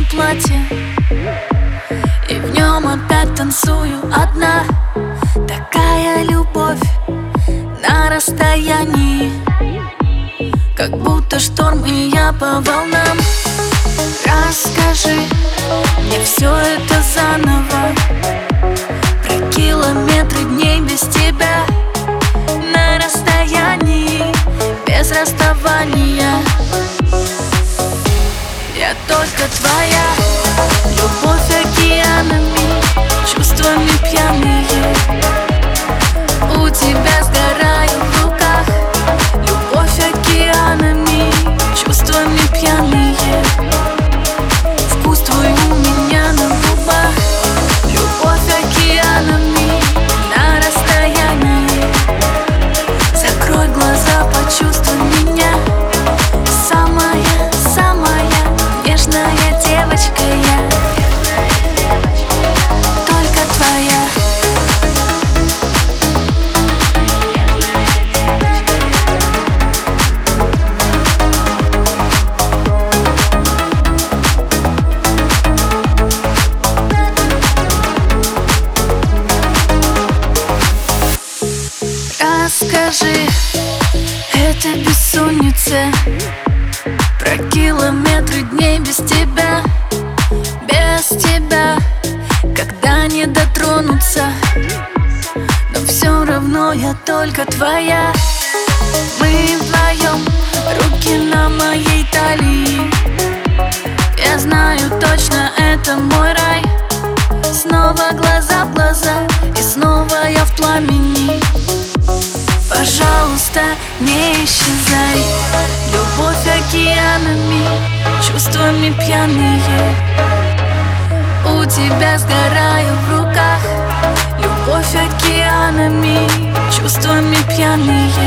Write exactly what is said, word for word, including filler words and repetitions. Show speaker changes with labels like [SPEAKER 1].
[SPEAKER 1] платье, и в нем опять танцую одна. Такая любовь на расстоянии, как будто шторм, и я по волнам. Расскажи мне все это заново, про километры дней без тебя, на расстоянии, без расставания. Я только твоя, любовь океанами, чувствами пьяные. У тебя сгораю в руках, любовь океанами, чувствами пьяные. Вкус твой у меня на губах, любовь океанами, на расстоянии. Закрой глаза, почувствуй меня, самая, самая нежная девочка я, только твоя. Расскажи, это бессонница, про километры дней без тебя, без тебя, когда не дотронуться, но все равно я только твоя. Мы вдвоем, руки на моей талии, я знаю точно, это мой рай. Снова глаза в глаза, и снова я в пламени. Пожалуйста, не исчезай, любовь океанами, чувствами пьяные. У тебя сгораю в руках, любовь океанами, чувствами пьяные.